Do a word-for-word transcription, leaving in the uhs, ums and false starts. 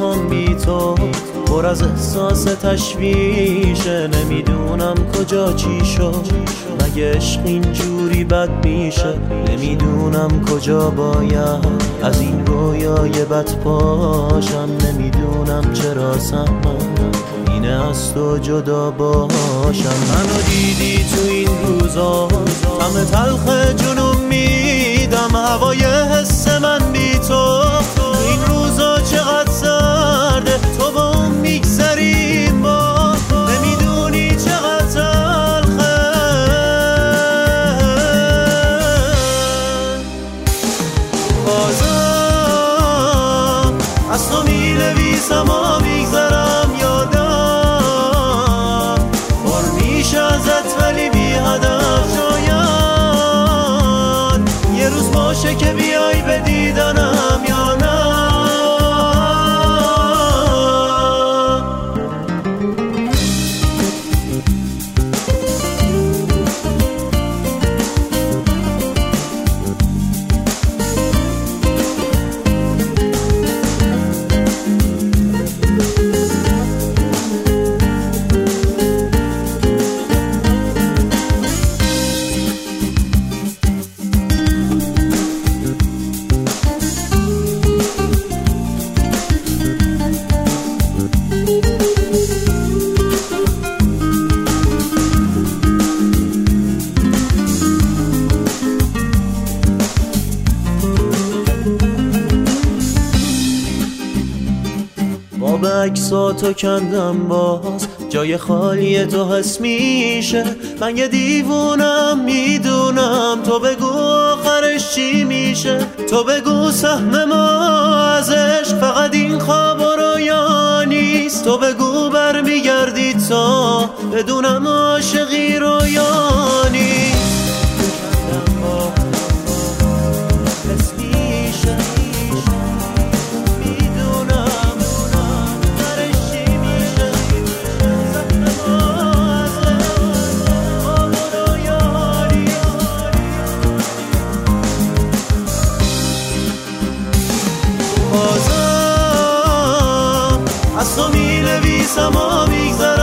روزام بی تو پر از احساس تشویشه، نمیدونم کجا چی شد، مگه عشق اینجوری بد میشه، نمیدونم کجا باید از این رویای بد پاشم، نمیدونم چرا سهمم اینه از تو جدا باشم. منو دیدی تو این روزا طعم تلخ جنون میدم، هوای حس من بی تو این روزا چقدر سرده، تو با اون میگذریم با نمیدونی چقدر تلخه. بازم از تو مینویسم و میگذرم یادم پر میشه ازت ولی بی هدف، شاید یه روز باشه که بیای به دیدنم یا نه. باب عکساتو کندم باز جای خالی تو حس میشه، من یه دیوونم میدونم، تو بگو آخرش چی میشه، تو بگو سهم ما از عشق فقط این خواب و رویا نیست، تو بگو برمیگردی تا بدونم عاشقی رویا نیست. بازم از تو می نویسم و میگذرم